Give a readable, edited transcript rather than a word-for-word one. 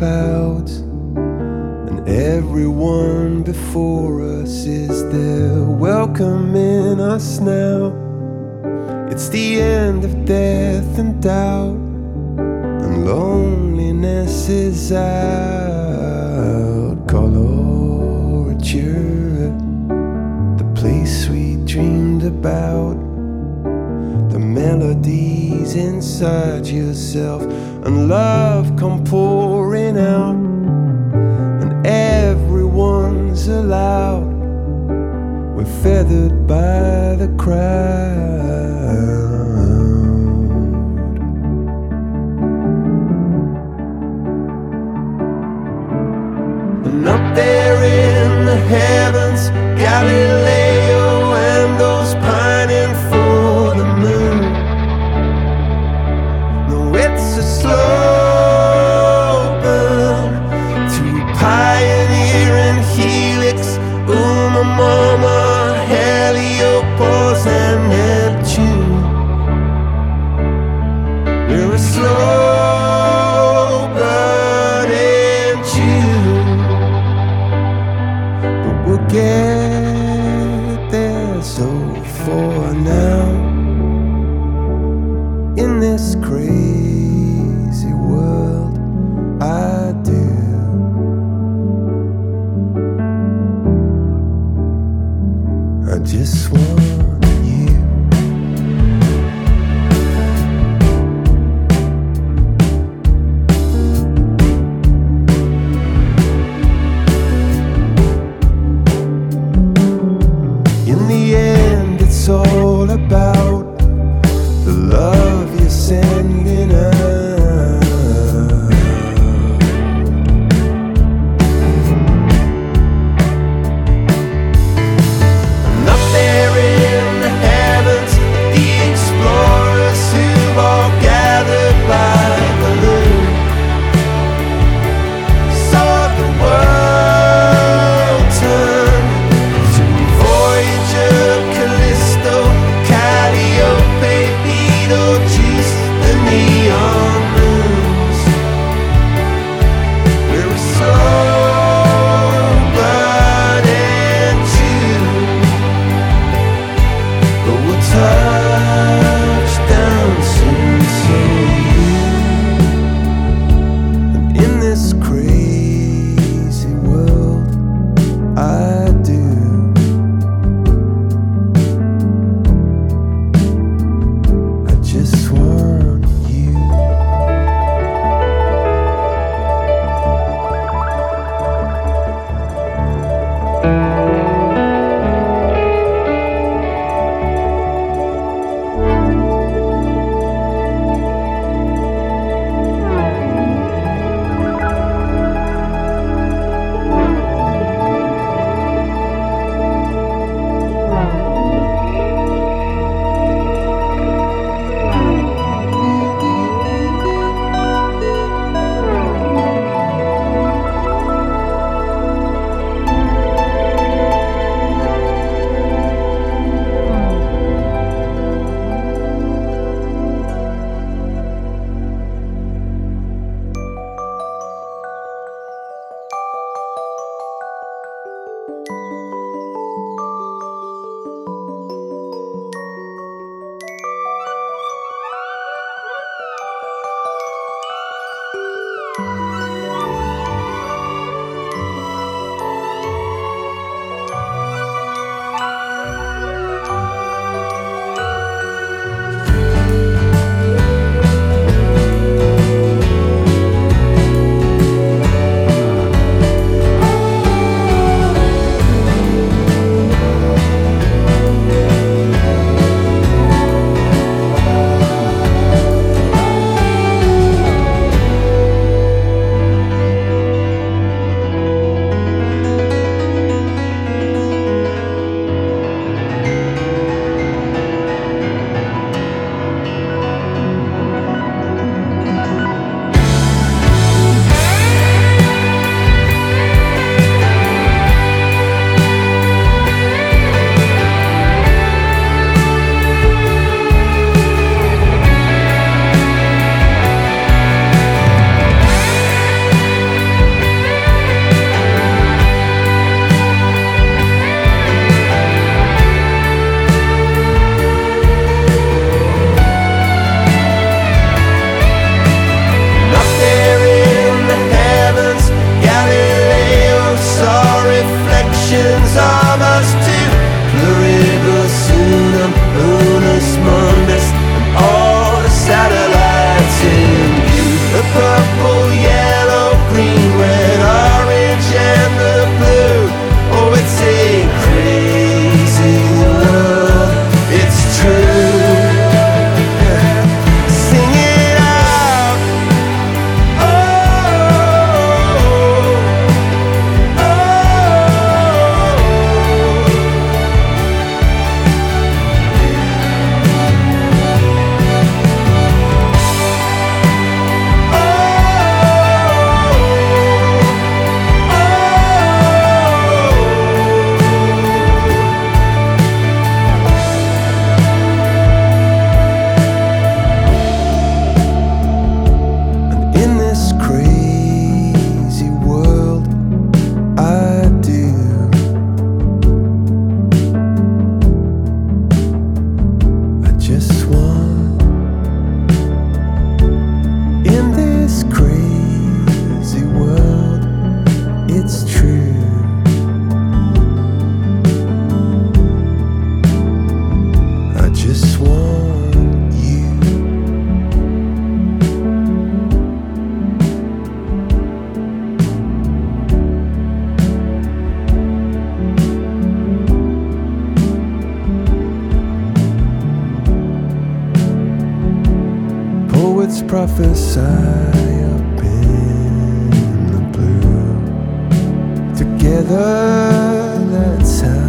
clouds, and everyone before us is there welcoming us now. It's the end of death and doubt, and loneliness is out. Colorature, the place we dreamed about, the melodies inside yourself, and love come pouring out, and everyone's allowed. We're feathered by the crowd. And up there in the heavens, Galileo and those pining for the moon. No, it's a slow burn to Pioneer and Helix, Mama, Heliopause and Neptune. We're a slow burning June, but we'll get there. So for now, in this crazy world, I do. I just want you. In the end, it's all about the love you're sending out. And up there in prophesy up in the blue. Together, that's how